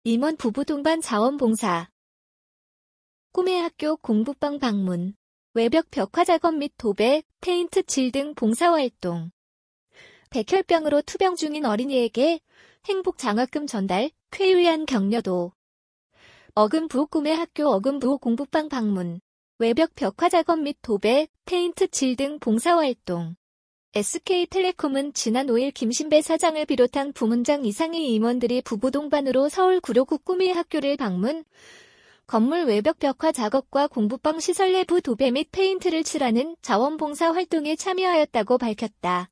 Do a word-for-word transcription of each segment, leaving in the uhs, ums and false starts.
임원 부부 동반 자원봉사. 꿈의 학교 공부방 방문, 외벽 벽화 작업 및 도배, 페인트 칠 등 봉사활동. 백혈병으로 투병 중인 어린이에게 행복 장학금 전달, 쾌유한 격려도. 어금부호 꿈의 학교 어금부호 공부방 방문, 외벽 벽화 작업 및 도배, 페인트 칠 등 봉사활동. 에스케이텔레콤은 지난 오 일 김신배 사장을 비롯한 부문장 이상의 임원들이 부부 동반으로 서울 구로구 꿈의 학교를 방문, 건물 외벽 벽화 작업과 공부방 시설 내부 도배 및 페인트를 칠하는 자원봉사 활동에 참여하였다고 밝혔다.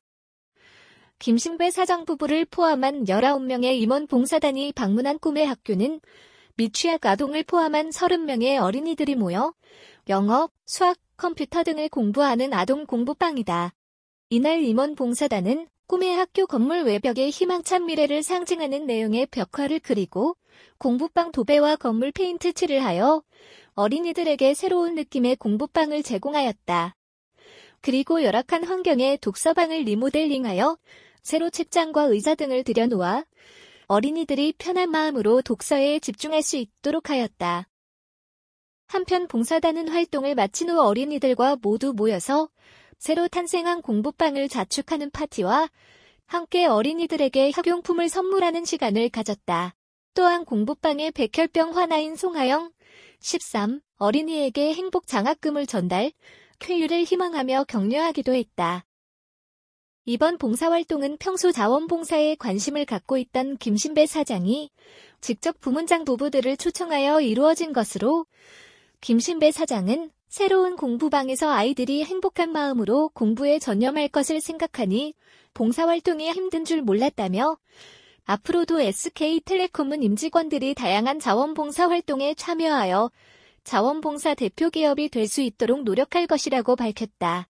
김신배 사장 부부를 포함한 열아홉 명의 임원 봉사단이 방문한 꿈의 학교는 미취학 아동을 포함한 서른 명의 어린이들이 모여 영어, 수학, 컴퓨터 등을 공부하는 아동 공부방이다. 이날 임원 봉사단은 꿈의 학교 건물 외벽에 희망찬 미래를 상징하는 내용의 벽화를 그리고 공부방 도배와 건물 페인트 칠을 하여 어린이들에게 새로운 느낌의 공부방을 제공하였다. 그리고 열악한 환경에 독서방을 리모델링하여 새로 책장과 의자 등을 들여놓아 어린이들이 편한 마음으로 독서에 집중할 수 있도록 하였다. 한편 봉사단은 활동을 마친 후 어린이들과 모두 모여서 새로 탄생한 공부방을 자축하는 파티와 함께 어린이들에게 학용품을 선물하는 시간을 가졌다. 또한 공부방의 백혈병 환아인 송하영, 십삼, 어린이에게 행복 장학금을 전달, 쾌유를 희망하며 격려하기도 했다. 이번 봉사활동은 평소 자원봉사에 관심을 갖고 있던 김신배 사장이 직접 부문장 부부들을 초청하여 이루어진 것으로, 김신배 사장은 새로운 공부방에서 아이들이 행복한 마음으로 공부에 전념할 것을 생각하니 봉사활동이 힘든 줄 몰랐다며, 앞으로도 에스케이텔레콤은 임직원들이 다양한 자원봉사활동에 참여하여 자원봉사 대표 기업이 될 수 있도록 노력할 것이라고 밝혔다.